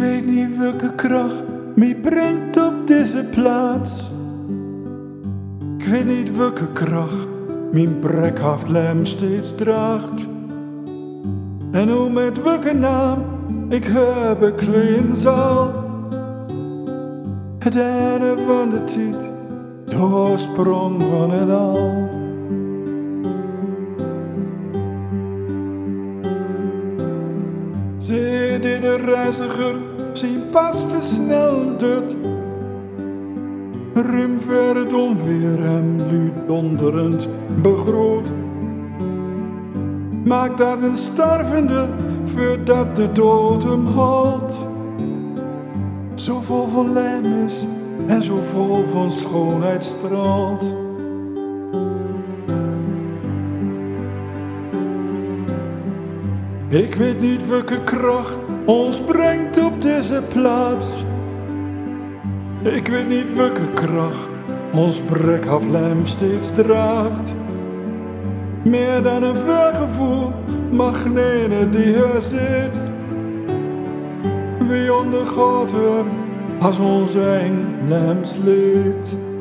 weet niet welke kracht mij brengt op deze plaats. Ik weet niet welke kracht mijn brekhaft lem steeds draagt. En hoe met welke naam ik haar bekleden zal. Het einde van de tijd, de oorsprong van het al. Zie die de reiziger zijn pas versneld doet. Ruim ver het onweer hem luid donderend begroet. Maakt dat een stervende voordat de dood hem haalt. Zo vol van lijm is en zo vol van schoonheid straalt. Ik weet niet welke kracht ons brengt op deze plaats. Ik weet niet welke kracht ons brekhaft lijm steeds draagt. Meer dan een vergevoel, magnene die er zit. Wie ondergaat hem als ons eng lijmslid.